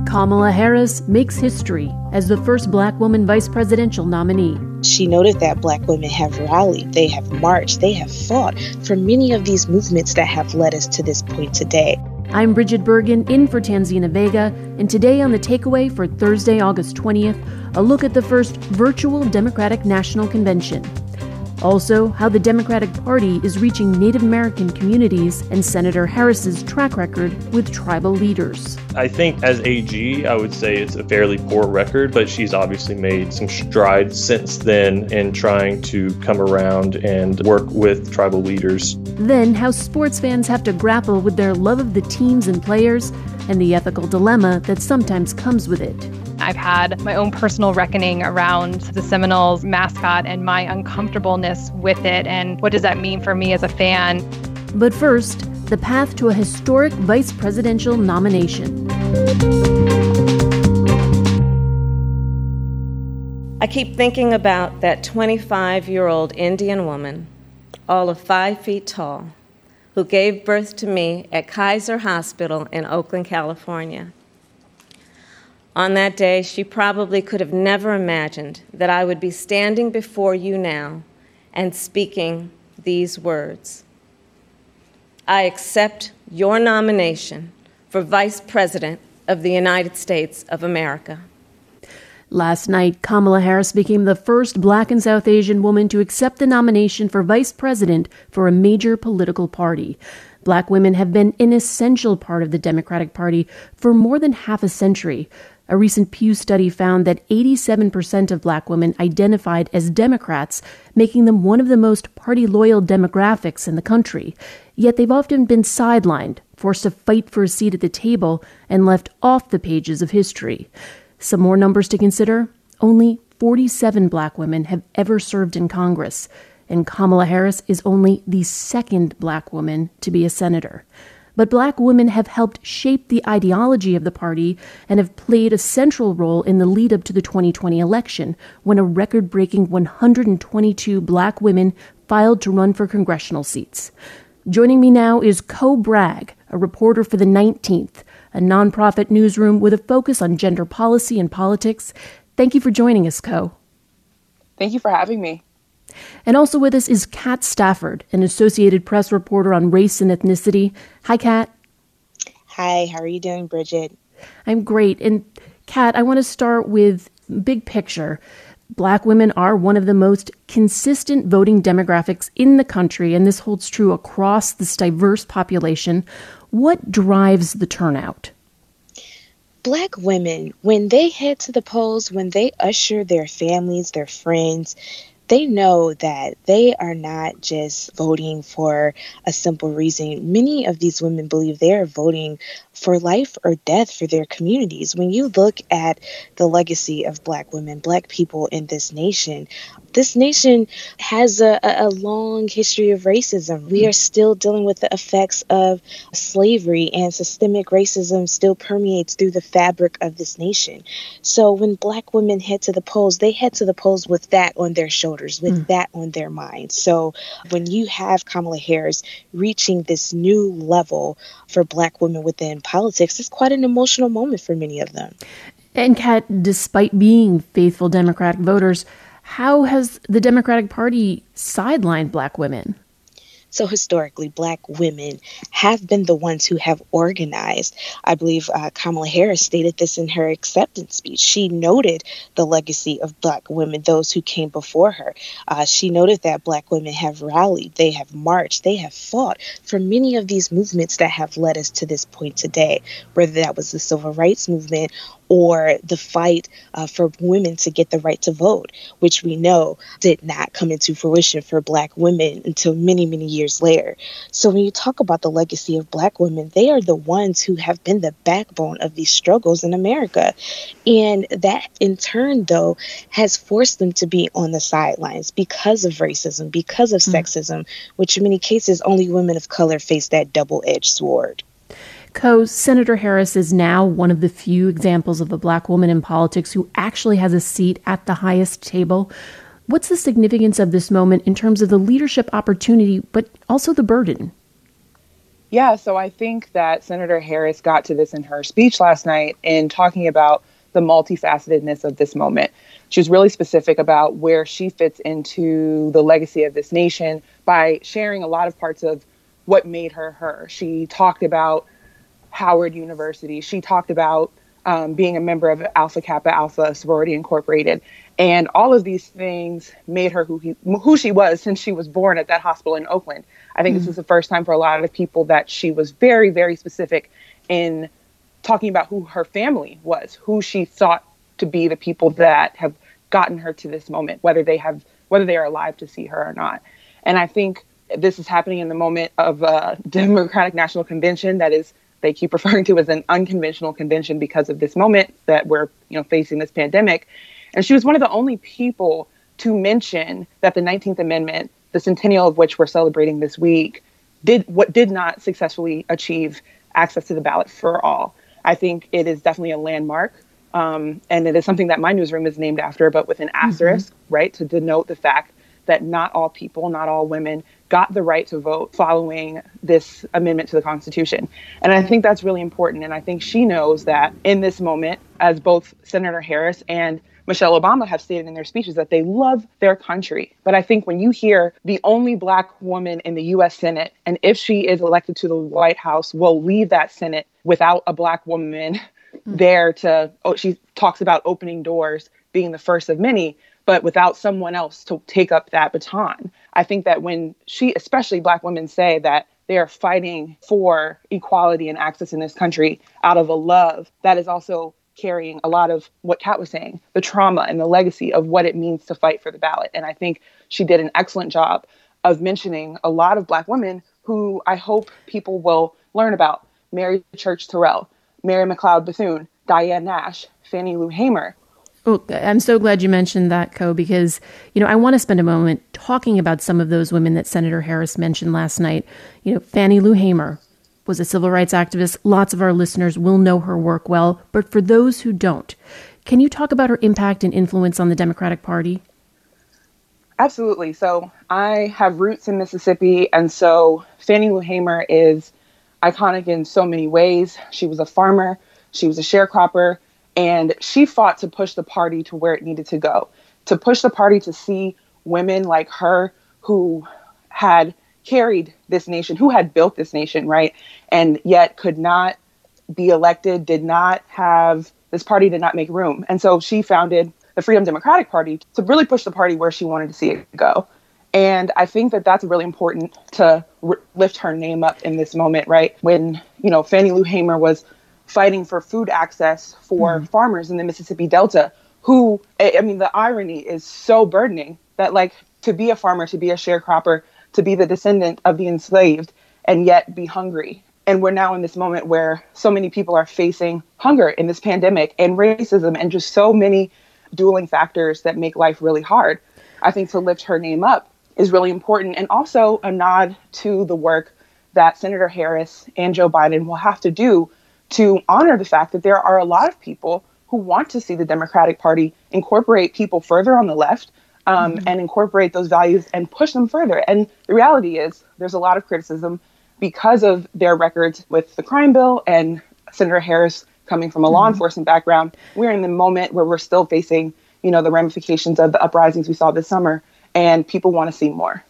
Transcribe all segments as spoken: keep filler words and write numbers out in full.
Kamala Harris makes history as the first Black woman vice presidential nominee. She noted that Black women have rallied, they have marched, they have fought for many of these movements that have led us to this point today. I'm Bridget Bergen, in for Tanzina Vega, and today on The Takeaway for Thursday, August twentieth, a look at the first virtual Democratic National Convention. Also, how the Democratic Party is reaching Native American communities and Senator Harris's track record with tribal leaders. I think as A G, I would say it's a fairly poor record, but she's obviously made some strides since then in trying to come around and work with tribal leaders. Then, how sports fans have to grapple with their love of the teams and players and the ethical dilemma that sometimes comes with it. I've had my own personal reckoning around the Seminoles mascot and my uncomfortableness with it, and what does that mean for me as a fan. But first, the path to a historic vice presidential nomination. I keep thinking about that twenty-five-year-old Indian woman, all of five feet tall, who gave birth to me at Kaiser Hospital in Oakland, California. On that day, she probably could have never imagined that I would be standing before you now and speaking these words. I accept your nomination for Vice President of the United States of America. Last night, Kamala Harris became the first Black and South Asian woman to accept the nomination for vice president for a major political party. Black women have been an essential part of the Democratic Party for more than half a century. A recent Pew study found that eighty-seven percent of Black women identified as Democrats, making them one of the most party-loyal demographics in the country. Yet they've often been sidelined, forced to fight for a seat at the table, and left off the pages of history. Some more numbers to consider. Only forty-seven Black women have ever served in Congress, and Kamala Harris is only the second Black woman to be a senator. But Black women have helped shape the ideology of the party and have played a central role in the lead-up to the twenty twenty election, when a record-breaking one hundred twenty-two Black women filed to run for congressional seats. Joining me now is Co Bragg, a reporter for The nineteenth, a nonprofit newsroom with a focus on gender policy and politics. Thank you for joining us, Co. Thank you for having me. And also with us is Kat Stafford, an Associated Press reporter on race and ethnicity. Hi, Kat. Hi, how are you doing, Bridget? I'm great. And Kat, I want to start with big picture. Black women are one of the most consistent voting demographics in the country, and this holds true across this diverse population. What drives the turnout? Black women, when they head to the polls, when they usher their families, their friends, they know that they are not just voting for a simple reason. Many of these women believe they are voting for life or death for their communities. When you look at the legacy of Black women, Black people in this nation, this nation has a, a long history of racism. We are still dealing with the effects of slavery, and systemic racism still permeates through the fabric of this nation. So when Black women head to the polls, they head to the polls with that on their shoulders, with mm. that on their minds. So when you have Kamala Harris reaching this new level for Black women within politics, it's quite an emotional moment for many of them. And Kat, despite being faithful Democratic voters, how has the Democratic Party sidelined Black women? So historically, Black women have been the ones who have organized. I believe uh, Kamala Harris stated this in her acceptance speech. She noted the legacy of Black women, those who came before her. Uh, she noted that Black women have rallied, they have marched, they have fought for many of these movements that have led us to this point today, whether that was the civil rights movement or the fight uh, for women to get the right to vote, which we know did not come into fruition for Black women until many, many years later. So when you talk about the legacy of Black women, they are the ones who have been the backbone of these struggles in America. And that, in turn, though, has forced them to be on the sidelines because of racism, because of mm-hmm. sexism, which in many cases only women of color face that double-edged sword. Co, Senator Harris is now one of the few examples of a Black woman in politics who actually has a seat at the highest table. What's the significance of this moment in terms of the leadership opportunity, but also the burden? Yeah, so I think that Senator Harris got to this in her speech last night in talking about the multifacetedness of this moment. She was really specific about where she fits into the legacy of this nation by sharing a lot of parts of what made her her. She talked about Howard University. She talked about um, being a member of Alpha Kappa Alpha Sorority Incorporated. And all of these things made her who he, who she was since she was born at that hospital in Oakland. I think mm-hmm. this is the first time for a lot of people that she was very, very specific in talking about who her family was, who she thought to be the people that have gotten her to this moment, whether they have, whether they are alive to see her or not. And I think this is happening in the moment of a Democratic National Convention that is, they keep referring to as an unconventional convention because of this moment that we're, you know, facing this pandemic. And she was one of the only people to mention that the nineteenth Amendment, the centennial of which we're celebrating this week, did what did not successfully achieve access to the ballot for all. I think it is definitely a landmark. Um, and it is something that my newsroom is named after, but with an asterisk, mm-hmm. right, to denote the fact that not all people, not all women got the right to vote following this amendment to the Constitution. And I think that's really important. And I think she knows that in this moment, as both Senator Harris and Michelle Obama have stated in their speeches, that they love their country. But I think when you hear the only Black woman in the U S Senate, and if she is elected to the White House, will leave that Senate without a Black woman mm-hmm. there to, oh, she talks about opening doors, being the first of many, but without someone else to take up that baton. I think that when she, especially Black women, say that they are fighting for equality and access in this country out of a love, that is also carrying a lot of what Kat was saying, the trauma and the legacy of what it means to fight for the ballot. And I think she did an excellent job of mentioning a lot of Black women who I hope people will learn about. Mary Church Terrell, Mary McLeod Bethune, Diane Nash, Fannie Lou Hamer. Oh, I'm so glad you mentioned that, Co, because, you know, I want to spend a moment talking about some of those women that Senator Harris mentioned last night. You know, Fannie Lou Hamer was a civil rights activist. Lots of our listeners will know her work well, but for those who don't, can you talk about her impact and influence on the Democratic Party? Absolutely. So I have roots in Mississippi, and so Fannie Lou Hamer is iconic in so many ways. She was a farmer, she was a sharecropper, and she fought to push the party to where it needed to go, to push the party to see women like her who had carried this nation, who had built this nation, right? And yet could not be elected, did not have, this party did not make room. And so she founded the Freedom Democratic Party to really push the party where she wanted to see it go. And I think that that's really important to re- lift her name up in this moment, right? When, you know, Fannie Lou Hamer was fighting for food access for mm. farmers in the Mississippi Delta, who, I mean, the irony is so burdening that, like, to be a farmer, to be a sharecropper, to be the descendant of the enslaved, and yet be hungry. And we're now in this moment where so many people are facing hunger in this pandemic and racism and just so many dueling factors that make life really hard. I think to lift her name up is really important, and also a nod to the work that Senator Harris and Joe Biden will have to do to honor the fact that there are a lot of people who want to see the Democratic Party incorporate people further on the left um, mm-hmm. and incorporate those values and push them further. And the reality is there's a lot of criticism because of their records with the crime bill and Senator Harris coming from a mm-hmm. law enforcement background. We're in the moment where we're still facing, you know, the ramifications of the uprisings we saw this summer, and people want to see more.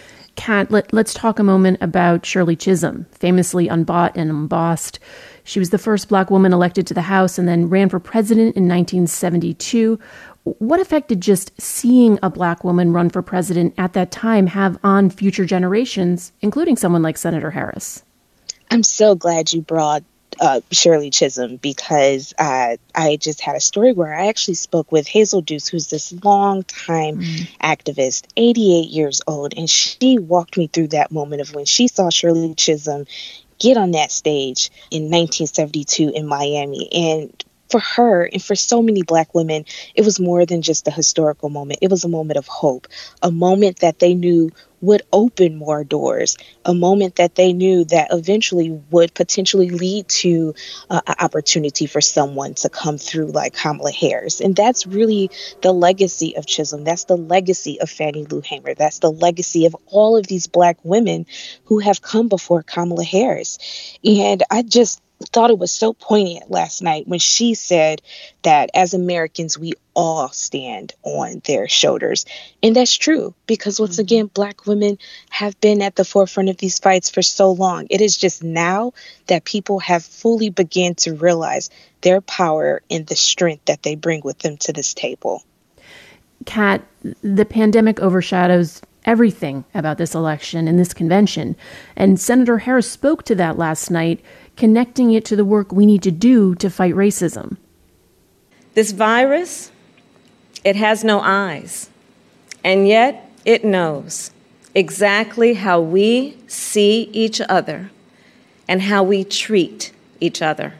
Kat, let, let's talk a moment about Shirley Chisholm, famously unbought and embossed. She was the first Black woman elected to the House and then ran for president in nineteen seventy-two. What effect did just seeing a Black woman run for president at that time have on future generations, including someone like Senator Harris? I'm so glad you brought uh, Shirley Chisholm, because uh, I just had a story where I actually spoke with Hazel Deuce, who's this long-time mm. activist, eighty-eight years old, and she walked me through that moment of when she saw Shirley Chisholm get on that stage in nineteen seventy-two in Miami. And for her and for so many Black women, it was more than just a historical moment. It was a moment of hope, a moment that they knew would open more doors, a moment that they knew that eventually would potentially lead to uh, an opportunity for someone to come through like Kamala Harris. And that's really the legacy of Chisholm. That's the legacy of Fannie Lou Hamer. That's the legacy of all of these Black women who have come before Kamala Harris. And I just thought it was so poignant last night when she said that as Americans, we all stand on their shoulders. And that's true, because once again, Black women have been at the forefront of these fights for so long. It is just now that people have fully begun to realize their power and the strength that they bring with them to this table. Kat, the pandemic overshadows everything about this election and this convention. And Senator Harris spoke to that last night, connecting it to the work we need to do to fight racism. This virus, it has no eyes, and yet it knows exactly how we see each other and how we treat each other.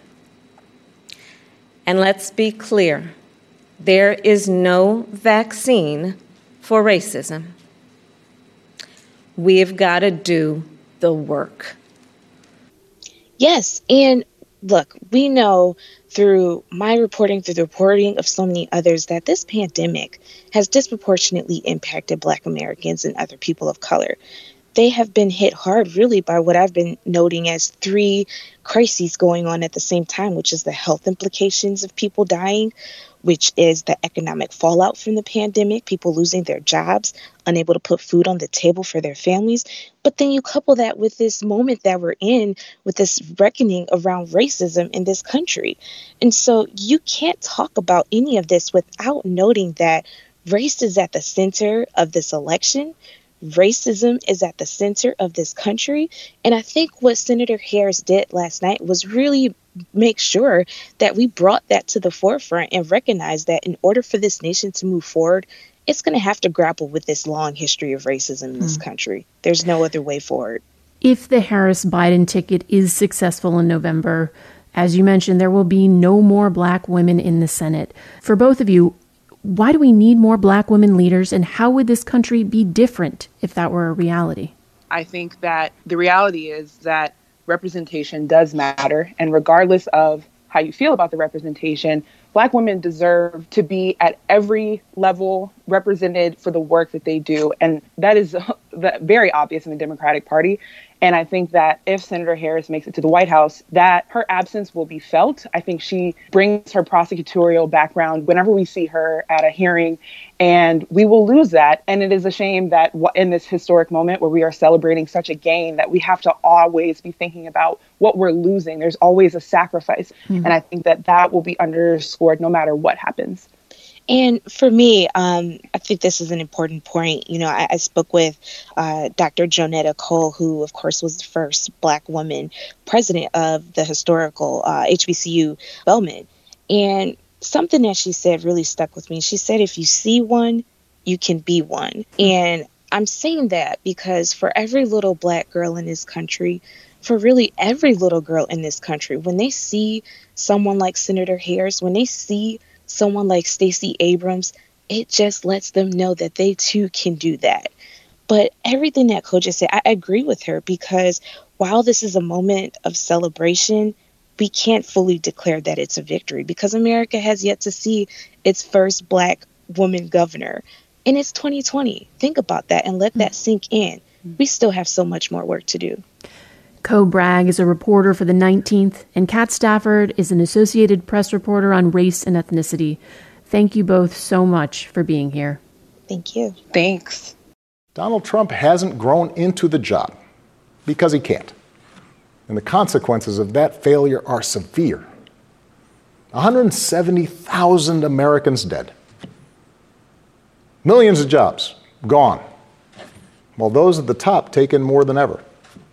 And let's be clear, there is no vaccine for racism. We've got to do the work. Yes. And look, we know through my reporting, through the reporting of so many others, that this pandemic has disproportionately impacted Black Americans and other people of color. They have been hit hard, really, by what I've been noting as three crises going on at the same time, which is the health implications of people dying, which is the economic fallout from the pandemic, people losing their jobs, unable to put food on the table for their families. But then you couple that with this moment that we're in, with this reckoning around racism in this country. And so you can't talk about any of this without noting that race is at the center of this election. Racism is at the center of this country. And I think what Senator Harris did last night was really make sure that we brought that to the forefront and recognize that in order for this nation to move forward, it's going to have to grapple with this long history of racism in this hmm. country. There's no other way forward. If the Harris-Biden ticket is successful in November, as you mentioned, there will be no more Black women in the Senate. For both of you, why do we need more Black women leaders, and how would this country be different if that were a reality? I think that the reality is that representation does matter. And regardless of how you feel about the representation, Black women deserve to be at every level represented for the work that they do. And that is very obvious in the Democratic Party. And I think that if Senator Harris makes it to the White House, that her absence will be felt. I think she brings her prosecutorial background whenever we see her at a hearing, and we will lose that. And it is a shame that in this historic moment where we are celebrating such a gain, that we have to always be thinking about what we're losing. There's always a sacrifice. Mm-hmm. And I think that that will be underscored no matter what happens. And for me, um, I think this is an important point. You know, I, I spoke with uh, Doctor Jonetta Cole, who, of course, was the first Black woman president of the historical uh, H B C U Bellman. And something that she said really stuck with me. She said, if you see one, you can be one. And I'm saying that because for every little Black girl in this country, for really every little girl in this country, when they see someone like Senator Harris, when they see someone like Stacey Abrams, it just lets them know that they too can do that. But everything that Coach just said, I agree with her, because while this is a moment of celebration, we can't fully declare that it's a victory, because America has yet to see its first Black woman governor. And it's twenty twenty. Think about that and let that sink in. We still have so much more work to do. Co Bragg is a reporter for the nineteenth, and Kat Stafford is an Associated Press reporter on race and ethnicity. Thank you both so much for being here. Thank you. Thanks. Donald Trump hasn't grown into the job because he can't. And the consequences of that failure are severe. one hundred seventy thousand Americans dead. Millions of jobs gone, while those at the top take in more than ever.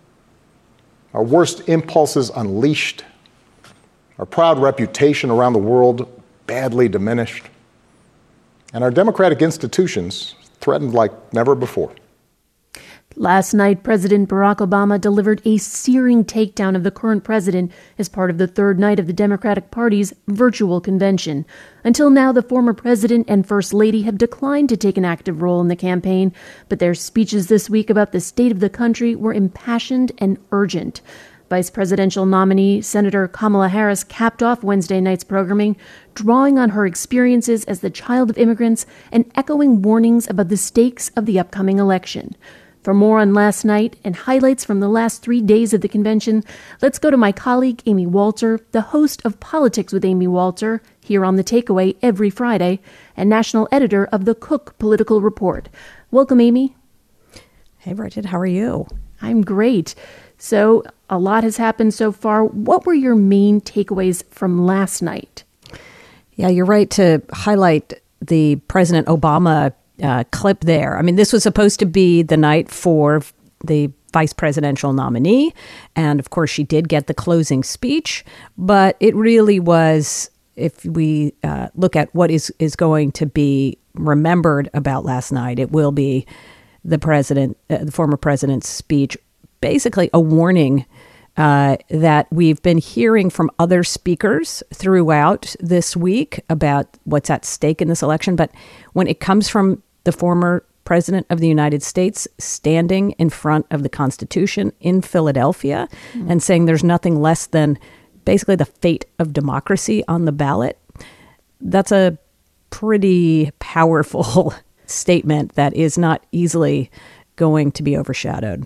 Our worst impulses unleashed, our proud reputation around the world badly diminished, and our democratic institutions threatened like never before. Last night, President Barack Obama delivered a searing takedown of the current president as part of the third night of the Democratic Party's virtual convention. Until now, the former president and First Lady have declined to take an active role in the campaign, but their speeches this week about the state of the country were impassioned and urgent. Vice presidential nominee Senator Kamala Harris capped off Wednesday night's programming, drawing on her experiences as the child of immigrants and echoing warnings about the stakes of the upcoming election. For more on last night and highlights from the last three days of the convention, let's go to my colleague Amy Walter, the host of Politics with Amy Walter, here on The Takeaway every Friday, and national editor of the Cook Political Report. Welcome, Amy. Hey, Bridget, how are you? I'm great. So, a lot has happened so far. What were your main takeaways from last night? Yeah, you're right to highlight the President Obama uh, clip there. I mean, this was supposed to be the night for the vice presidential nominee. And of course, she did get the closing speech. But it really was, if we uh, look at what is, is going to be remembered about last night, it will be the president, uh, the former president's speech, basically a warning uh, that we've been hearing from other speakers throughout this week about what's at stake in this election. But when it comes from the former president of the United States standing in front of the Constitution in Philadelphia mm-hmm. and saying there's nothing less than basically the fate of democracy on the ballot, that's a pretty powerful statement that is not easily going to be overshadowed.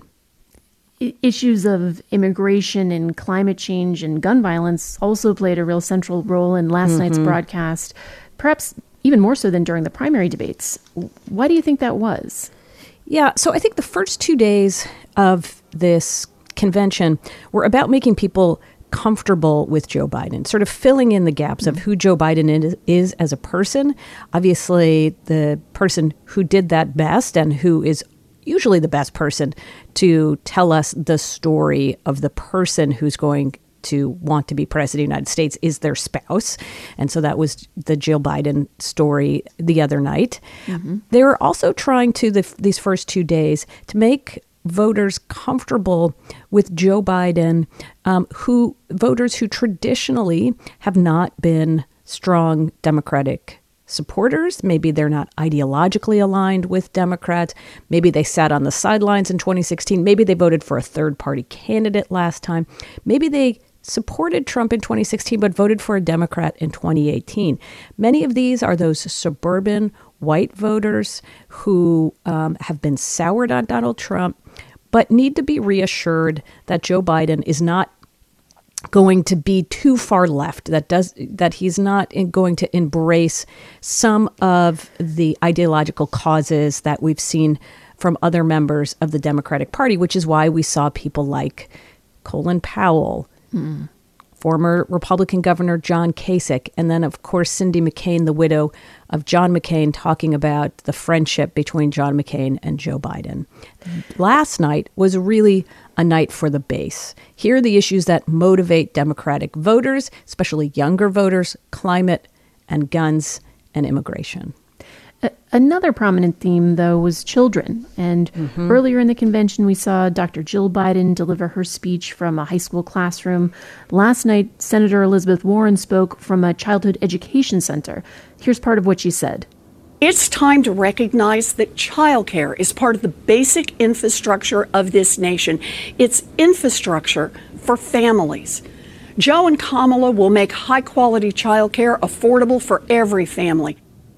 Issues of immigration and climate change and gun violence also played a real central role in last mm-hmm. night's broadcast, perhaps even more so than during the primary debates. Why do you think that was? Yeah, so I think the first two days of this convention were about making people comfortable with Joe Biden, sort of filling in the gaps of who Joe Biden is, is as a person. Obviously, the person who did that best and who is usually the best person to tell us the story of the person who's going to want to be president of the United States is their spouse. And so that was the Jill Biden story the other night. Mm-hmm. They were also trying to, the, these first two days, to make voters comfortable with Joe Biden, um, who voters who traditionally have not been strong Democratic supporters. Maybe they're not ideologically aligned with Democrats. Maybe they sat on the sidelines in twenty sixteen. Maybe they voted for a third-party candidate last time. Maybe they supported Trump in twenty sixteen but voted for a Democrat in twenty eighteen. Many of these are those suburban white voters who um, have been soured on Donald Trump but need to be reassured that Joe Biden is not going to be too far left, that does that he's not in, going to embrace some of the ideological causes that we've seen from other members of the Democratic Party, which is why we saw people like Colin Powell, hmm. former Republican Governor John Kasich, and then, of course, Cindy McCain, the widow of John McCain, talking about the friendship between John McCain and Joe Biden. Last night was really a night for the base. Here are the issues that motivate Democratic voters, especially younger voters: climate and guns and immigration. Another prominent theme, though, was children. And mm-hmm. earlier in the convention, we saw Doctor Jill Biden deliver her speech from a high school classroom. Last night, Senator Elizabeth Warren spoke from a childhood education center. Here's part of what she said. It's time to recognize that childcare is part of the basic infrastructure of this nation. It's infrastructure for families. Joe and Kamala will make high-quality childcare affordable for every family.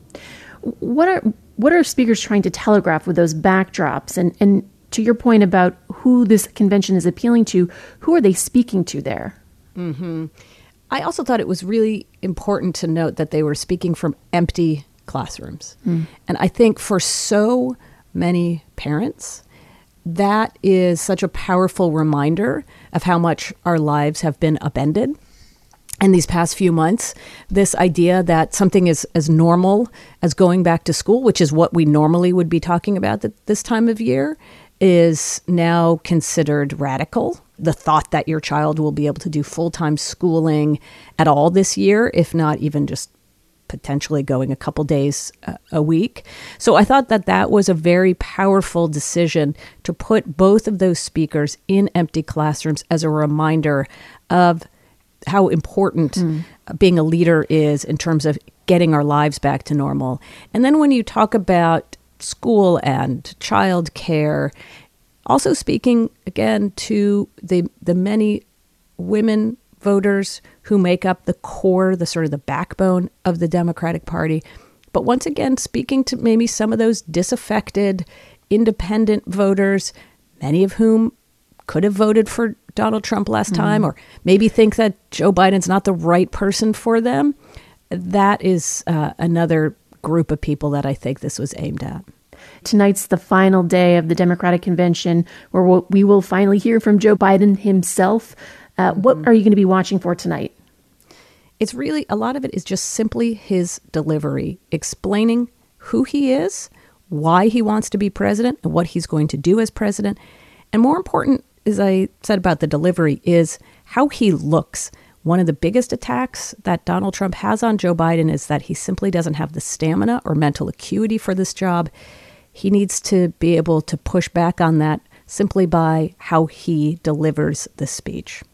What are what are speakers trying to telegraph with those backdrops? And, and to your point about who this convention is appealing to, who are they speaking to there? Mm-hmm. I also thought it was really important to note that they were speaking from empty classrooms. Mm. And I think for so many parents, that is such a powerful reminder of how much our lives have been upended in these past few months. This idea that something is as normal as going back to school, which is what we normally would be talking about at this time of year, is now considered radical. The thought that your child will be able to do full-time schooling at all this year, if not even just potentially going a couple days uh, a week. So I thought that that was a very powerful decision to put both of those speakers in empty classrooms as a reminder of how important mm. being a leader is in terms of getting our lives back to normal. And then when you talk about school and child care, also speaking again to the the many women voters who make up the core, the sort of the backbone of the Democratic Party. But once again, speaking to maybe some of those disaffected, independent voters, many of whom could have voted for Donald Trump last mm-hmm. time, or maybe think that Joe Biden's not the right person for them. That is uh, another group of people that I think this was aimed at. Tonight's the final day of the Democratic Convention, where we'll, we will finally hear from Joe Biden himself. Uh, what are you going to be watching for tonight? It's really, a lot of it is just simply his delivery, explaining who he is, why he wants to be president, and what he's going to do as president. And more important, as I said about the delivery, is how he looks. One of the biggest attacks that Donald Trump has on Joe Biden is that he simply doesn't have the stamina or mental acuity for this job. He needs to be able to push back on that simply by how he delivers the speech.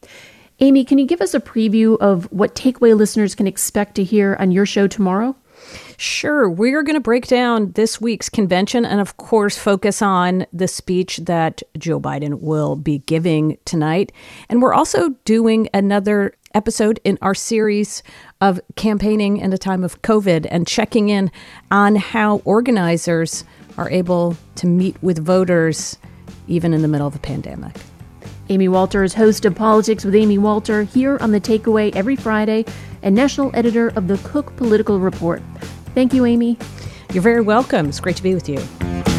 Amy, can you give us a preview of what Takeaway listeners can expect to hear on your show tomorrow? Sure. We're going to break down this week's convention and, of course, focus on the speech that Joe Biden will be giving tonight. And we're also doing another episode in our series of campaigning in a time of COVID and checking in on how organizers are able to meet with voters even in the middle of a pandemic. Amy Walter is host of Politics with Amy Walter here on The Takeaway every Friday and national editor of the Cook Political Report. Thank you, Amy. You're very welcome. It's great to be with you.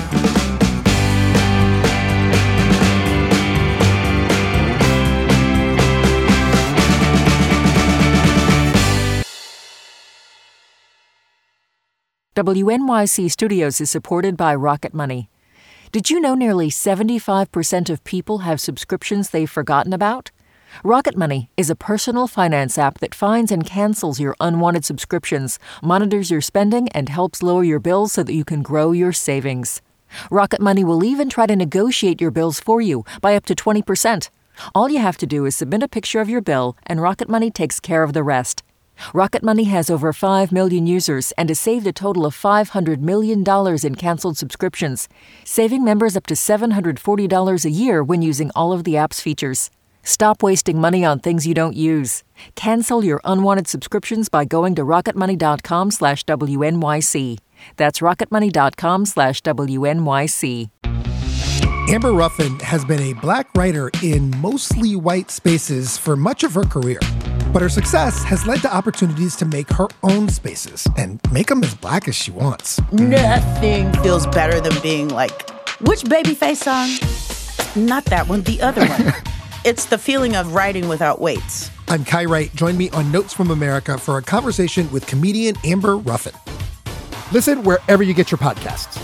W N Y C Studios is supported by Rocket Money. Did you know nearly seventy-five percent of people have subscriptions they've forgotten about? Rocket Money is a personal finance app that finds and cancels your unwanted subscriptions, monitors your spending, and helps lower your bills so that you can grow your savings. Rocket Money will even try to negotiate your bills for you by up to twenty percent. All you have to do is submit a picture of your bill, and Rocket Money takes care of the rest. Rocket Money has over five million users and has saved a total of five hundred million dollars in canceled subscriptions, saving members up to seven hundred forty dollars a year when using all of the app's features. Stop wasting money on things you don't use. Cancel your unwanted subscriptions by going to rocketmoney.com slash WNYC. That's rocketmoney.com slash WNYC. Amber Ruffin has been a black writer in mostly white spaces for much of her career. But her success has led to opportunities to make her own spaces and make them as black as she wants. Nothing feels better than being like, which Babyface song? Not that one, the other one. It's the feeling of writing without weights. I'm Kai Wright. Join me on Notes from America for a conversation with comedian Amber Ruffin. Listen wherever you get your podcasts.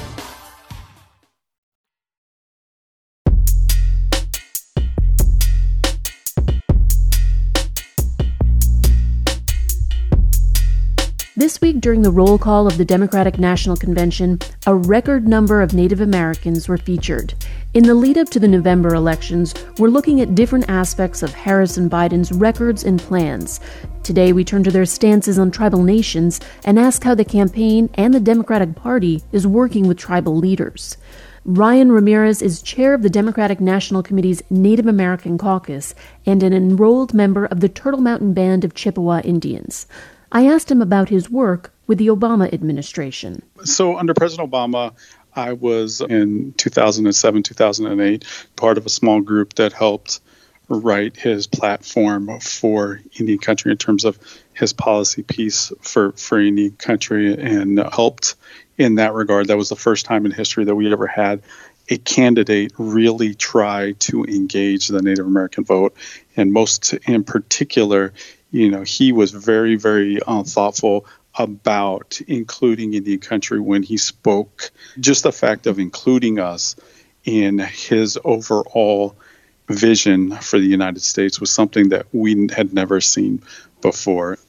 This week, during the roll call of the Democratic National Convention, a record number of Native Americans were featured. In the lead-up to the November elections, we're looking at different aspects of Harris and Biden's records and plans. Today, we turn to their stances on tribal nations and ask how the campaign and the Democratic Party is working with tribal leaders. Ryan Ramirez is chair of the Democratic National Committee's Native American Caucus and an enrolled member of the Turtle Mountain Band of Chippewa Indians. I asked him about his work with the Obama administration. So under President Obama, I was in two thousand seven, two thousand eight, part of a small group that helped write his platform for Indian country in terms of his policy piece for, for Indian country, and helped in that regard. That was the first time in history that we ever had a candidate really try to engage the Native American vote. And most in particular, you know, he was very, very uh, thoughtful about including Indian country when he spoke. Just the fact of including us in his overall vision for the United States was something that we had never seen before.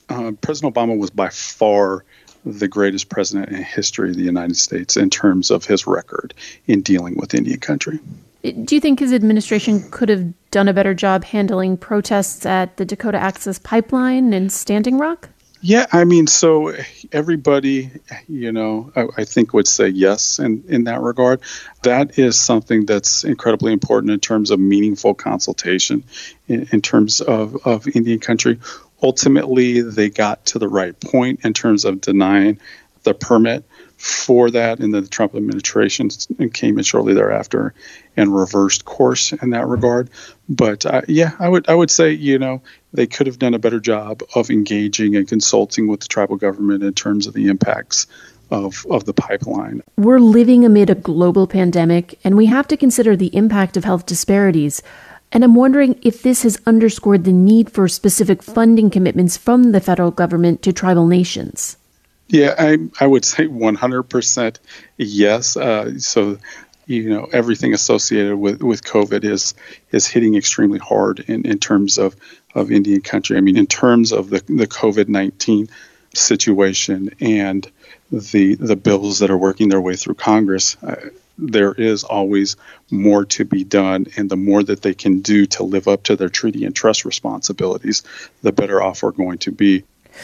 uh, President Obama was by far the greatest president in history of the United States in terms of his record in dealing with Indian country. Do you think his administration could have done a better job handling protests at the Dakota Access Pipeline and Standing Rock? Yeah, I mean, so everybody, you know, I, I think would say yes in, in that regard. That is something that's incredibly important in terms of meaningful consultation in, in terms of, of Indian country. Ultimately, they got to the right point in terms of denying the permit for that, and then the Trump administration came in shortly thereafter and reversed course in that regard. But uh, yeah, I would I would say, you know, they could have done a better job of engaging and consulting with the tribal government in terms of the impacts of, of the pipeline. We're living amid a global pandemic, and we have to consider the impact of health disparities. And I'm wondering if this has underscored the need for specific funding commitments from the federal government to tribal nations. Yeah, I I would say one hundred percent yes. Uh, so, you know, everything associated with, with COVID is is hitting extremely hard in, in terms of, of Indian country. I mean, in terms of the, the COVID nineteen situation and the the bills that are working their way through Congress, uh, there is always more to be done. And the more that they can do to live up to their treaty and trust responsibilities, the better off we're going to be.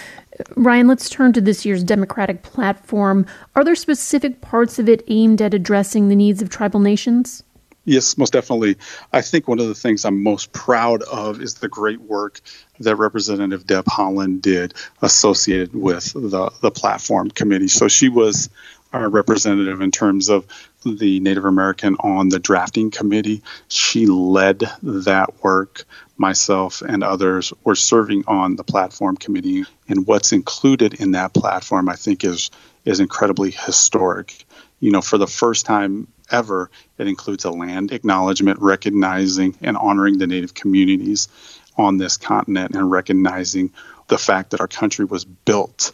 Ryan, let's turn to this year's Democratic platform. Are there specific parts of it aimed at addressing the needs of tribal nations? Yes, most definitely. I think one of the things I'm most proud of is the great work that Representative Deb Haaland did associated with the, the platform committee. So she was our representative in terms of the Native American on the drafting committee. She led that work. Myself and others were serving on the platform committee, and what's included in that platform, I think, is is incredibly historic. You know, for the first time ever, it includes a land acknowledgement recognizing and honoring the Native communities on this continent and recognizing the fact that our country was built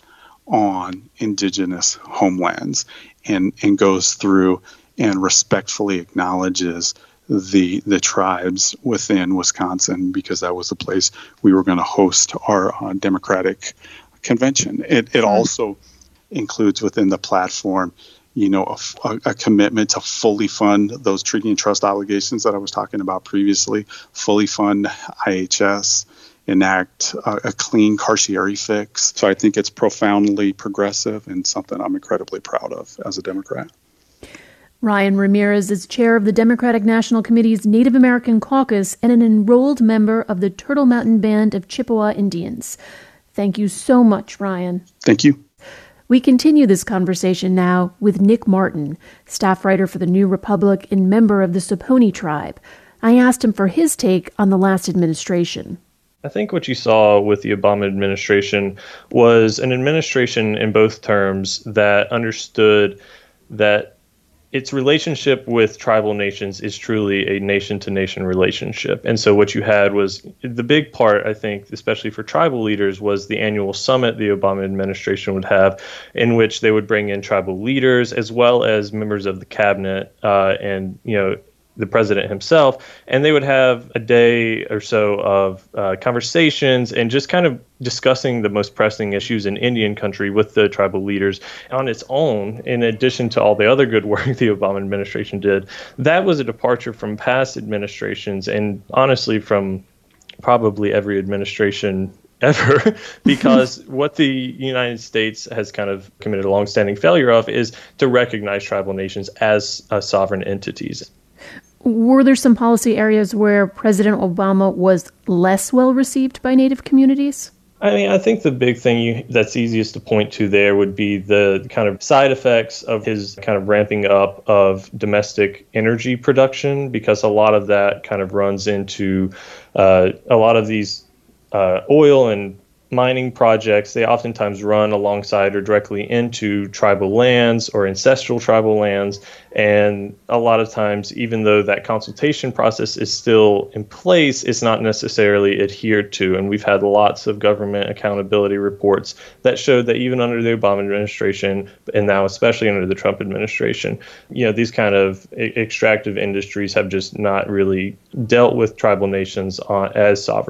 on indigenous homelands, and, and goes through and respectfully acknowledges the the tribes within Wisconsin, because that was the place we were going to host our uh, Democratic convention. It, it also includes within the platform, you know, a, a, a commitment to fully fund those treaty and trust obligations that I was talking about previously, fully fund I H S, enact a, a clean carcieri fix. So I think it's profoundly progressive and something I'm incredibly proud of as a Democrat. Ryan Ramirez is chair of the Democratic National Committee's Native American Caucus and an enrolled member of the Turtle Mountain Band of Chippewa Indians. Thank you so much, Ryan. Thank you. We continue this conversation now with Nick Martin, staff writer for the New Republic and member of the Saponi tribe. I asked him for his take on the last administration. I think what you saw with the Obama administration was an administration in both terms that understood that its relationship with tribal nations is truly a nation-to-nation relationship. And so what you had was the big part, I think, especially for tribal leaders, was the annual summit the Obama administration would have, in which they would bring in tribal leaders as well as members of the cabinet uh, and, you know, the president himself, and they would have a day or so of uh, conversations and just kind of discussing the most pressing issues in Indian country with the tribal leaders on its own, in addition to all the other good work the Obama administration did. That was a departure from past administrations, and honestly from probably every administration ever, because what the United States has kind of committed a longstanding failure of is to recognize tribal nations as uh, sovereign entities. Were there some policy areas where President Obama was less well received by Native communities? I mean, I think the big thing you, that's easiest to point to there would be the kind of side effects of his kind of ramping up of domestic energy production, because a lot of that kind of runs into uh, a lot of these uh, oil and mining projects. They oftentimes run alongside or directly into tribal lands or ancestral tribal lands. And a lot of times, even though that consultation process is still in place, it's not necessarily adhered to. And we've had lots of government accountability reports that showed that even under the Obama administration, and now especially under the Trump administration, you know, these kind of extractive industries have just not really dealt with tribal nations on, as sovereign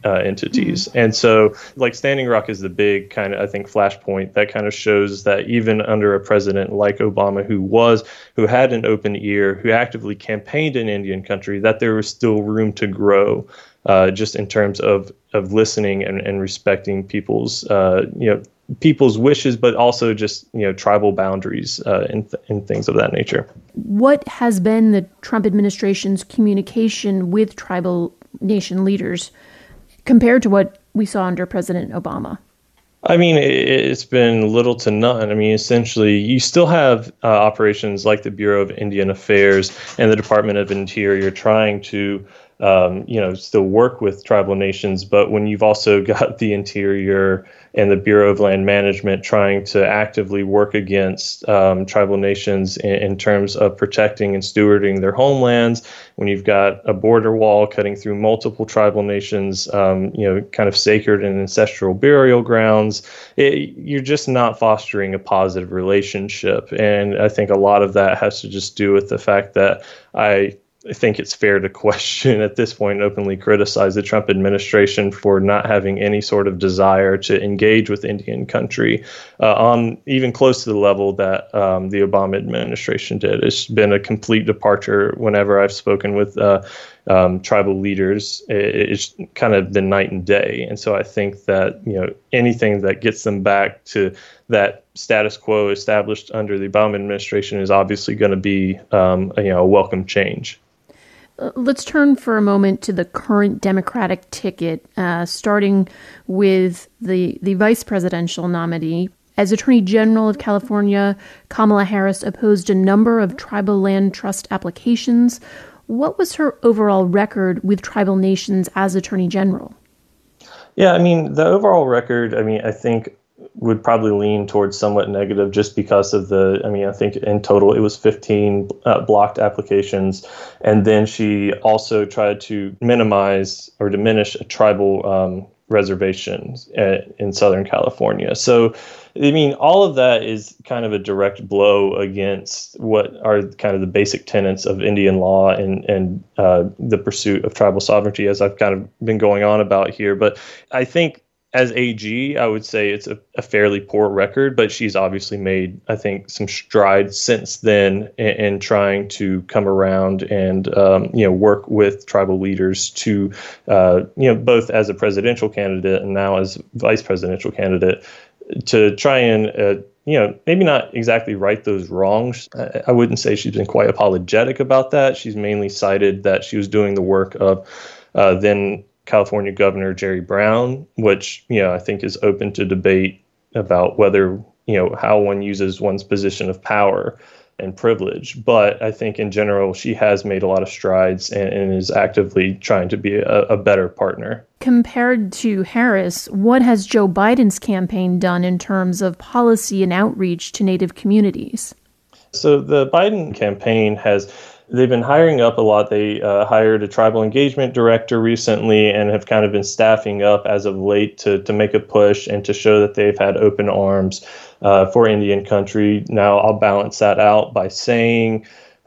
uh, entities. Mm-hmm. And so, like, Standing Rock is the big kind of, I think, flashpoint that kind of shows that even under a president like Obama, who was, who had an open ear, who actively campaigned in Indian country, that there was still room to grow, uh, just in terms of of listening and, and respecting people's, uh, you know, people's wishes, but also just, you know, tribal boundaries uh, and, th- and things of that nature. What has been the Trump administration's communication with tribal nation leaders compared to what we saw under President Obama? I mean, it's been little to none. I mean, essentially, you still have uh, operations like the Bureau of Indian Affairs and the Department of Interior trying to, um, you know, still work with tribal nations. But when you've also got the Interior and the Bureau of Land Management trying to actively work against um, tribal nations in, in terms of protecting and stewarding their homelands, when you've got a border wall cutting through multiple tribal nations, um, you know, kind of sacred and ancestral burial grounds, it, you're just not fostering a positive relationship. And I think a lot of that has to just do with the fact that I I think it's fair to question at this point, openly criticize the Trump administration for not having any sort of desire to engage with Indian country uh, on even close to the level that um, the Obama administration did. It's been a complete departure whenever I've spoken with uh, um, tribal leaders. It's kind of been night and day. And so I think that, you know, anything that gets them back to that status quo established under the Obama administration is obviously going to be, um, a, you know, a welcome change. Let's turn for a moment to the current Democratic ticket, uh, starting with the, the vice presidential nominee. As Attorney General of California, Kamala Harris opposed a number of tribal land trust applications. What was her overall record with tribal nations as Attorney General? Yeah, I mean, the overall record, I mean, I think would probably lean towards somewhat negative just because of the, I mean, I think in total it was fifteen uh, blocked applications. And then she also tried to minimize or diminish a tribal um, reservation uh, in Southern California. So, I mean, all of that is kind of a direct blow against what are kind of the basic tenets of Indian law and, and uh, the pursuit of tribal sovereignty, as I've kind of been going on about here. But I think as A G, I would say it's a, a fairly poor record, but she's obviously made, I think, some strides since then in, in trying to come around and, um, you know, work with tribal leaders to, uh, you know, both as a presidential candidate and now as vice presidential candidate, to try and, uh, you know, maybe not exactly right those wrongs. I, I wouldn't say she's been quite apologetic about that. She's mainly cited that she was doing the work of uh, then California Governor Jerry Brown, which, you know, I think is open to debate about whether, you know, how one uses one's position of power and privilege. But I think in general, she has made a lot of strides and, and is actively trying to be a, a better partner. Compared to Harris, what has Joe Biden's campaign done in terms of policy and outreach to Native communities? So the Biden campaign has They've been hiring up a lot. They uh, hired a tribal engagement director recently and have kind of been staffing up as of late to, to make a push and to show that they've had open arms uh, for Indian country. Now, I'll balance that out by saying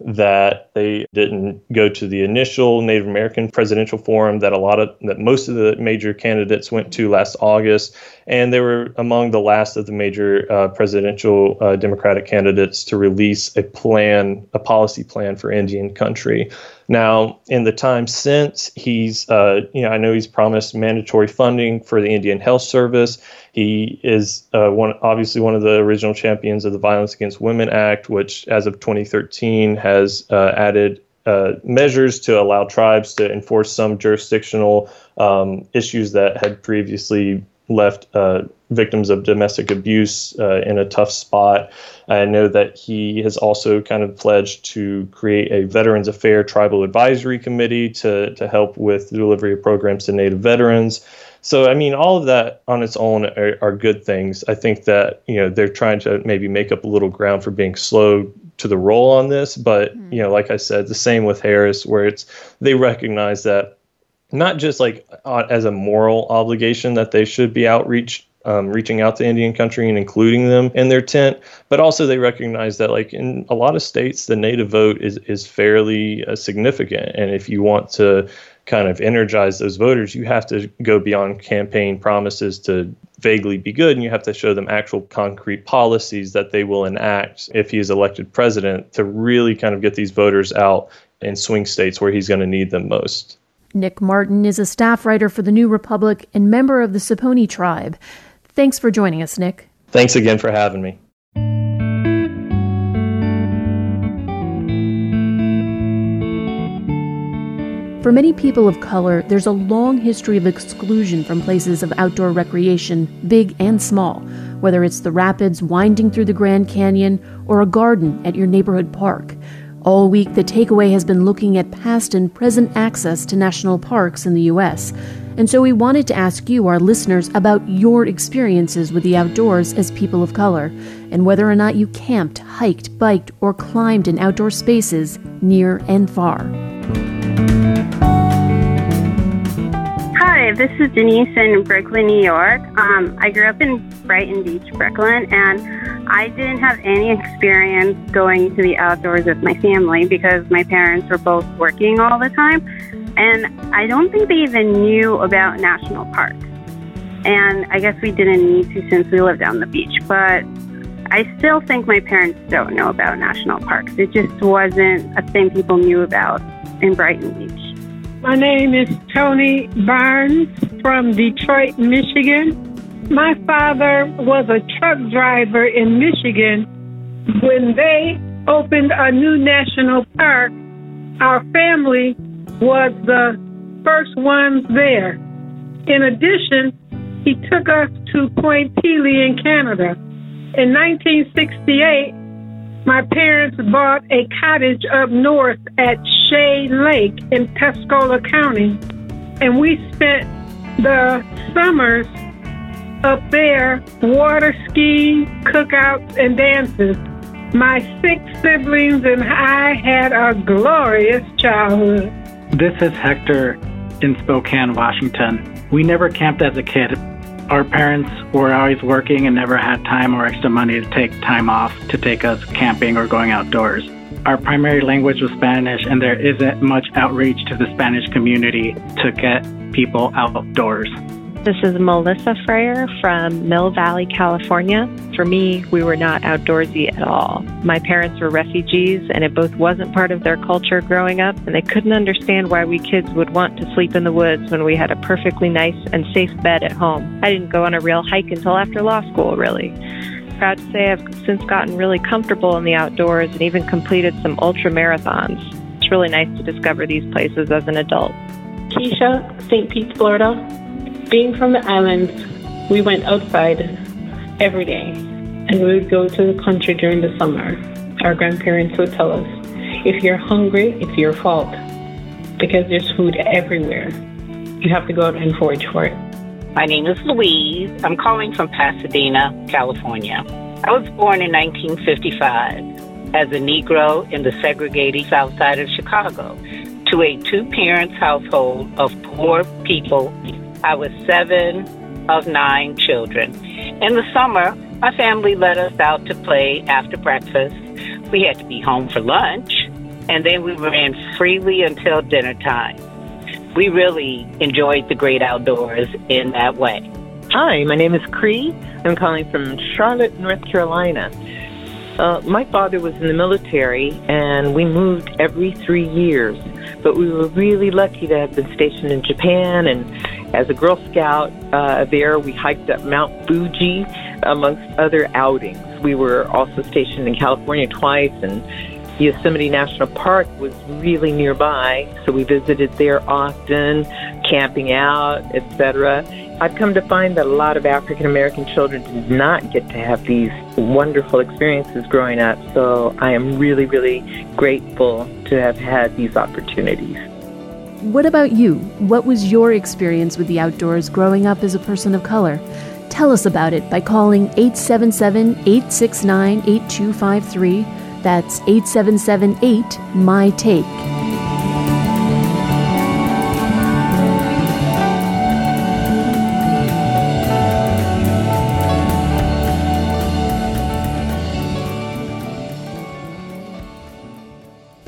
that they didn't go to the initial Native American presidential forum that a lot of that most of the major candidates went to last August, and they were among the last of the major uh, presidential uh, Democratic candidates to release a plan, a policy plan for Indian country. Now, in the time since, he's, uh, you know, I know he's promised mandatory funding for the Indian Health Service. He is uh, one, obviously one of the original champions of the Violence Against Women Act, which, as of twenty thirteen, has uh, added uh, measures to allow tribes to enforce some jurisdictional um, issues that had previously left uh, victims of domestic abuse uh, in a tough spot. I know that he has also kind of pledged to create a Veterans Affairs Tribal Advisory Committee to, to help with the delivery of programs to Native veterans. So, I mean, all of that on its own are, are good things. I think that, you know, they're trying to maybe make up a little ground for being slow to the roll on this. But, mm-hmm. you know, like I said, the same with Harris, where it's they recognize that not just like uh, as a moral obligation that they should be outreach, um, reaching out to Indian country and including them in their tent, but also they recognize that like in a lot of states, the Native vote is, is fairly uh, significant. And if you want to kind of energize those voters, you have to go beyond campaign promises to vaguely be good, and you have to show them actual concrete policies that they will enact if he is elected president to really kind of get these voters out in swing states where he's going to need them most. Nick Martin is a staff writer for The New Republic and member of the Saponi tribe. Thanks for joining us, Nick. Thanks again for having me. For many people of color, there's a long history of exclusion from places of outdoor recreation, big and small, whether it's the rapids winding through the Grand Canyon or a garden at your neighborhood park. All week, the takeaway has been looking at past and present access to national parks in the U S. And so we wanted to ask you, our listeners, about your experiences with the outdoors as people of color, and whether or not you camped, hiked, biked, or climbed in outdoor spaces near and far. Hi, this is Denise in Brooklyn, New York. Um, I grew up in Brighton Beach, Brooklyn, and I didn't have any experience going to the outdoors with my family because my parents were both working all the time, and I don't think they even knew about national parks. And I guess we didn't need to since we lived on the beach, but I still think my parents don't know about national parks. It just wasn't a thing people knew about in Brighton Beach. My name is Tony Barnes from Detroit, Michigan. My father was a truck driver in Michigan. When they opened a new national park, our family was the first ones there. In addition, he took us to Point Pelee in Canada. In nineteen sixty-eight, my parents bought a cottage up north at Shea Lake in Tuscola County, and we spent the summers up there water skiing, cookouts, and dances. My six siblings and I had a glorious childhood. This is Hector in Spokane, Washington. We never camped as a kid. Our parents were always working and never had time or extra money to take time off to take us camping or going outdoors. Our primary language was Spanish, and there isn't much outreach to the Spanish community to get people outdoors. This is Melissa Freyer from Mill Valley, California. For me, we were not outdoorsy at all. My parents were refugees, and it both wasn't part of their culture growing up, and they couldn't understand why we kids would want to sleep in the woods when we had a perfectly nice and safe bed at home. I didn't go on a real hike until after law school, really. Proud to say I've since gotten really comfortable in the outdoors and even completed some ultra marathons. It's really nice to discover these places as an adult. Keisha, Saint Pete, Florida. Being from the islands, we went outside every day, and we would go to the country during the summer. Our grandparents would tell us, if you're hungry, it's your fault, because there's food everywhere. You have to go out and forage for it. My name is Louise. I'm calling from Pasadena, California. I was born in nineteen fifty-five as a Negro in the segregated South Side of Chicago to a two-parents household of poor people. I was seven of nine children. In the summer, my family let us out to play after breakfast. We had to be home for lunch, and then we ran freely until dinner time. We really enjoyed the great outdoors in that way. Hi, my name is Cree. I'm calling from Charlotte, North Carolina. Uh, my father was in the military, and we moved every three years. But we were really lucky to have been stationed in Japan, and as a Girl Scout uh, there, we hiked up Mount Fuji, amongst other outings. We were also stationed in California twice, and Yosemite National Park was really nearby, so we visited there often, camping out, et cetera. I've come to find that a lot of African American children did not get to have these wonderful experiences growing up, so I am really, really grateful to have had these opportunities. What about you? What was your experience with the outdoors growing up as a person of color? Tell us about it by calling eight seven seven, eight six nine, eight two five three. That's eight seven seven eight, M Y T A K E.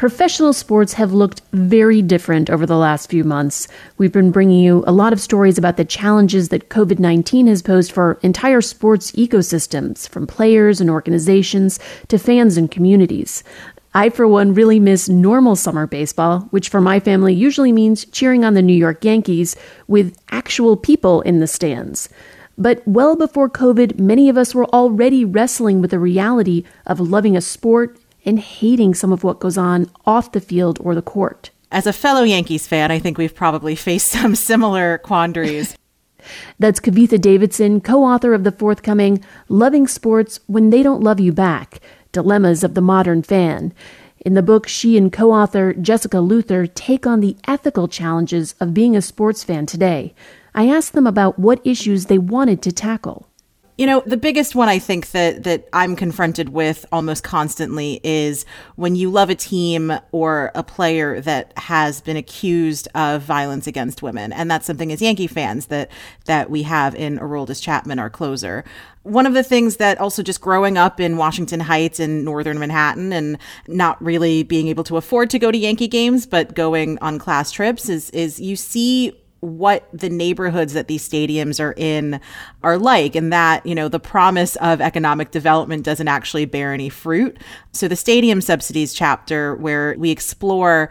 Professional sports have looked very different over the last few months. We've been bringing you a lot of stories about the challenges that covid nineteen has posed for entire sports ecosystems, from players and organizations to fans and communities. I, for one, really miss normal summer baseball, which for my family usually means cheering on the New York Yankees with actual people in the stands. But well before COVID, many of us were already wrestling with the reality of loving a sport and hating some of what goes on off the field or the court. As a fellow Yankees fan, I think we've probably faced some similar quandaries. That's Kavitha Davidson, co-author of the forthcoming Loving Sports When They Don't Love You Back, Dilemmas of the Modern Fan. In the book, she and co-author Jessica Luther take on the ethical challenges of being a sports fan today. I asked them about what issues they wanted to tackle. You know, the biggest one I think that that I'm confronted with almost constantly is when you love a team or a player that has been accused of violence against women. And that's something as Yankee fans that that we have in Aroldis Chapman, our closer. One of the things that also just growing up in Washington Heights in northern Manhattan and not really being able to afford to go to Yankee games, but going on class trips is is you see what the neighborhoods that these stadiums are in are like, and that, you know, the promise of economic development doesn't actually bear any fruit. So the stadium subsidies chapter, where we explore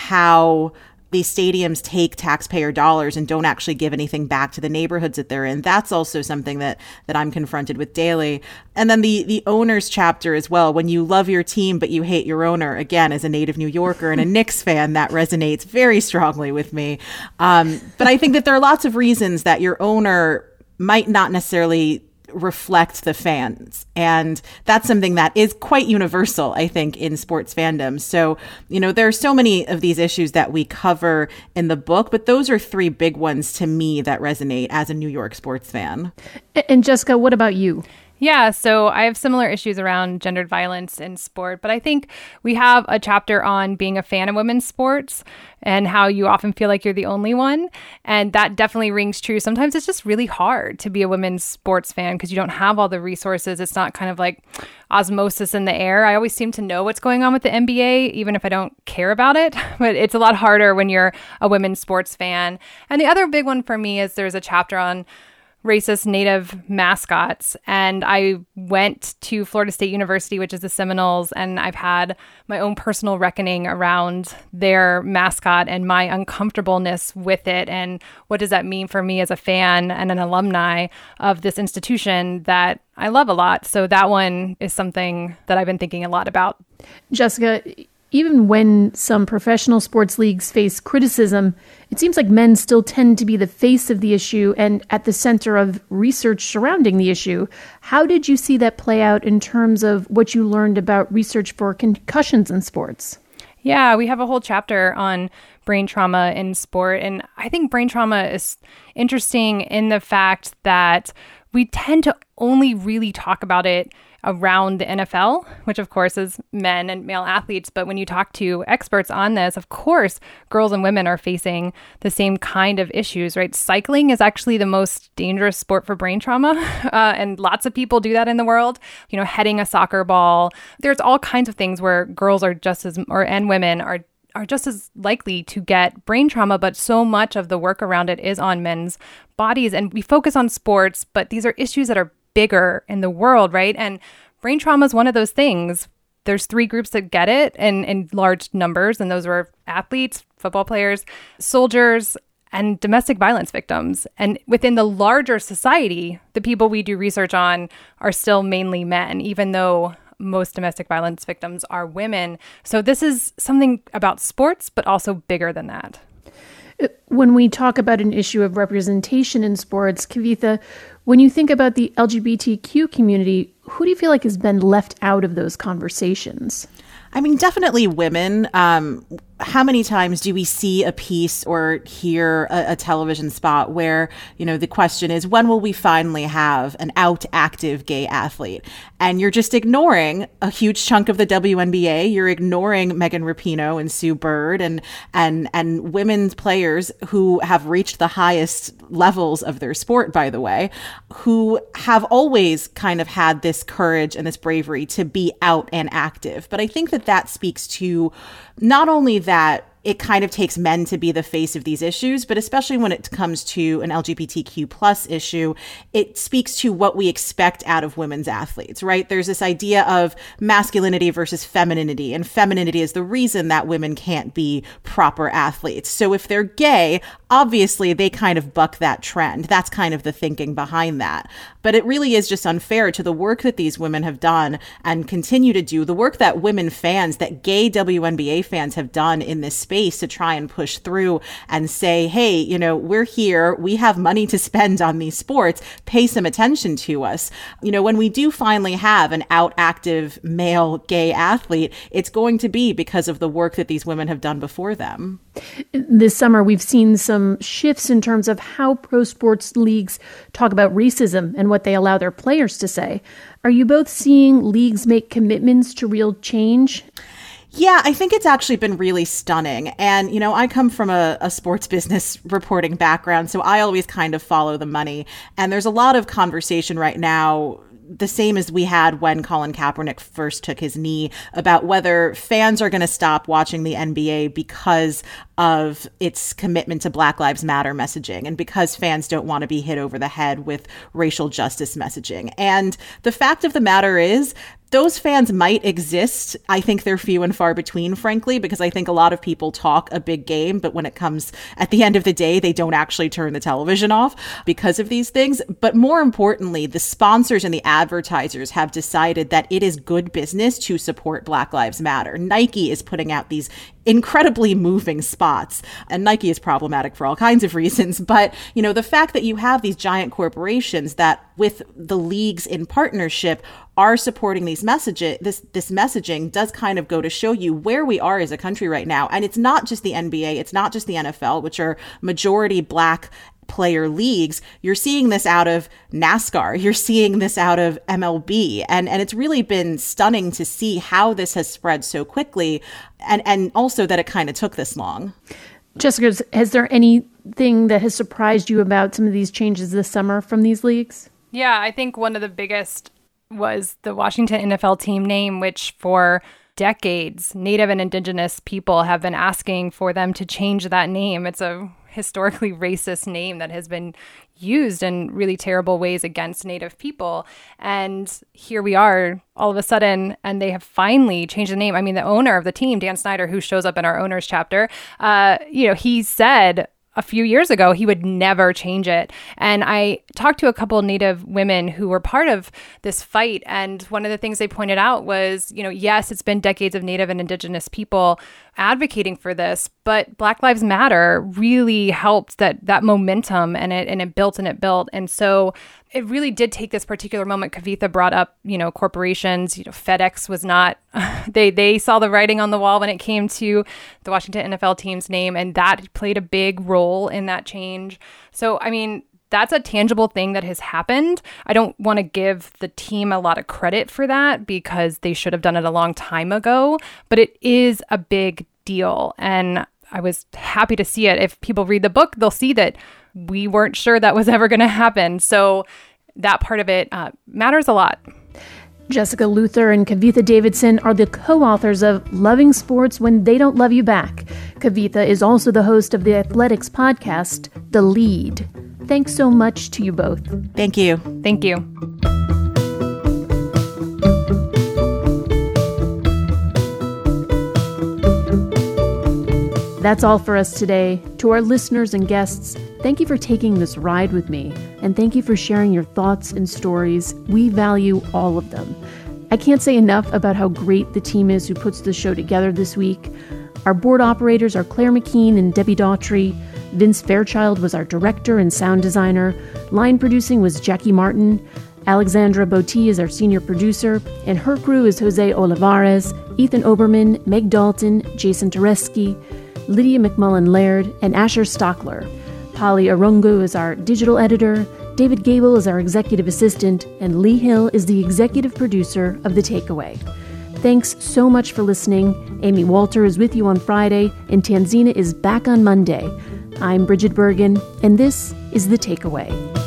how these stadiums take taxpayer dollars and don't actually give anything back to the neighborhoods that they're in. That's also something that that I'm confronted with daily. And then the the owners chapter as well. When you love your team but you hate your owner, again, as a native New Yorker and a Knicks fan, that resonates very strongly with me. Um, but I think that there are lots of reasons that your owner might not necessarily reflect the fans. And that's something that is quite universal, I think, in sports fandom. So, you know, there are so many of these issues that we cover in the book, but those are three big ones to me that resonate as a New York sports fan. And Jessica, what about you? Yeah, so I have similar issues around gendered violence in sport, but I think we have a chapter on being a fan of women's sports and how you often feel like you're the only one. And that definitely rings true. Sometimes it's just really hard to be a women's sports fan because you don't have all the resources. It's not kind of like osmosis in the air. I always seem to know what's going on with the N B A, even if I don't care about it. But it's a lot harder when you're a women's sports fan. And the other big one for me is there's a chapter on racist Native mascots. And I went to Florida State University, which is the Seminoles, and I've had my own personal reckoning around their mascot and my uncomfortableness with it. And what does that mean for me as a fan and an alumni of this institution that I love a lot? So that one is something that I've been thinking a lot about. Jessica, even when some professional sports leagues face criticism, it seems like men still tend to be the face of the issue and at the center of research surrounding the issue. How did you see that play out in terms of what you learned about research for concussions in sports? Yeah, we have a whole chapter on brain trauma in sport. And I think brain trauma is interesting in the fact that we tend to only really talk about it around the N F L, which of course is men and male athletes. But when you talk to experts on this, of course, girls and women are facing the same kind of issues, right? Cycling is actually the most dangerous sport for brain trauma. Uh, and lots of people do that in the world. You know, heading a soccer ball. There's all kinds of things where girls are just as, or and women are are just as likely to get brain trauma, but so much of the work around it is on men's bodies. And we focus on sports, but these are issues that are bigger in the world, right? And brain trauma is one of those things. There's three groups that get it in, in large numbers, and those are athletes, football players, soldiers, and domestic violence victims. And within the larger society, the people we do research on are still mainly men, even though most domestic violence victims are women. So this is something about sports, but also bigger than that. When we talk about an issue of representation in sports, Kavitha, when you think about the L G B T Q community, who do you feel like has been left out of those conversations? I mean, definitely women. Um, how many times do we see a piece or hear a, a television spot where, you know, the question is, when will we finally have an out active gay athlete? And you're just ignoring a huge chunk of the W N B A. You're ignoring Megan Rapinoe and Sue Bird and and and women's players who have reached the highest levels of their sport, by the way, who have always kind of had this courage and this bravery to be out and active. But I think that that speaks to not only that it kind of takes men to be the face of these issues, but especially when it comes to an L G B T Q plus issue, it speaks to what we expect out of women's athletes, right? There's this idea of masculinity versus femininity, and femininity is the reason that women can't be proper athletes. So if they're gay, obviously they kind of buck that trend. That's kind of the thinking behind that. But it really is just unfair to the work that these women have done and continue to do, the work that women fans, that gay W N B A fans have done in this space to try and push through and say, hey, you know, we're here, we have money to spend on these sports, pay some attention to us. You know, when we do finally have an out active male gay athlete, it's going to be because of the work that these women have done before them. This summer, we've seen some shifts in terms of how pro sports leagues talk about racism and what they allow their players to say. Are you both seeing leagues make commitments to real change? Yeah, I think it's actually been really stunning. And, you know, I come from a, a sports business reporting background, so I always kind of follow the money. And there's a lot of conversation right now, the same as we had when Colin Kaepernick first took his knee, about whether fans are going to stop watching the N B A because of its commitment to Black Lives Matter messaging and because fans don't want to be hit over the head with racial justice messaging. And the fact of the matter is, those fans might exist. I think they're few and far between, frankly, because I think a lot of people talk a big game, but when it comes at the end of the day, they don't actually turn the television off because of these things. But more importantly, the sponsors and the advertisers have decided that it is good business to support Black Lives Matter. Nike is putting out these incredibly moving spots, and Nike is problematic for all kinds of reasons. But, you know, the fact that you have these giant corporations that with the leagues in partnership are supporting these messages, this this messaging does kind of go to show you where we are as a country right now. And it's not just the N B A, it's not just the N F L, which are majority Black player leagues. You're seeing this out of NASCAR. You're seeing this out of M L B. And and it's really been stunning to see how this has spread so quickly, and, and also that it kind of took this long. Jessica, has there anything that has surprised you about some of these changes this summer from these leagues? Yeah, I think one of the biggest was the Washington N F L team name, which for decades, Native and Indigenous people have been asking for them to change that name. It's a historically racist name that has been used in really terrible ways against Native people. And here we are all of a sudden, and they have finally changed the name. I mean, the owner of the team, Dan Snyder, who shows up in our owners chapter, uh, you know, he said a few years ago he would never change it. And I talked to a couple of Native women who were part of this fight, and one of the things they pointed out was, you know, yes, it's been decades of Native and Indigenous people advocating for this, but Black Lives Matter really helped that that momentum, and it and it built and it built. And so it really did take this particular moment. Kavitha brought up, you know, corporations. You know, FedEx was not, they they saw the writing on the wall when it came to the Washington N F L team's name, and that played a big role in that change. So, I mean, that's a tangible thing that has happened. I don't want to give the team a lot of credit for that because they should have done it a long time ago, but it is a big deal. And I was happy to see it. If people read the book, they'll see that we weren't sure that was ever going to happen. So that part of it uh, matters a lot. Jessica Luther and Kavitha Davidson are the co-authors of Loving Sports When They Don't Love You Back. Kavitha is also the host of the athletics podcast, The Lead. Thanks so much to you both. Thank you. Thank you. That's all for us today. To our listeners and guests, thank you for taking this ride with me, and thank you for sharing your thoughts and stories. We value all of them. I can't say enough about how great the team is who puts the show together this week. Our board operators are Claire McKean and Debbie Daughtry. Vince Fairchild was our director and sound designer. Line producing was Jackie Martin. Alexandra Botti is our senior producer, and her crew is Jose Olivares, Ethan Oberman, Meg Dalton, Jason Tereski, Lydia McMullen-Laird, and Asher Stockler. Polly Arungu is our digital editor, David Gable is our executive assistant, and Lee Hill is the executive producer of The Takeaway. Thanks so much for listening. Amy Walter is with you on Friday, and Tanzina is back on Monday. I'm Bridget Bergen, and this is The Takeaway.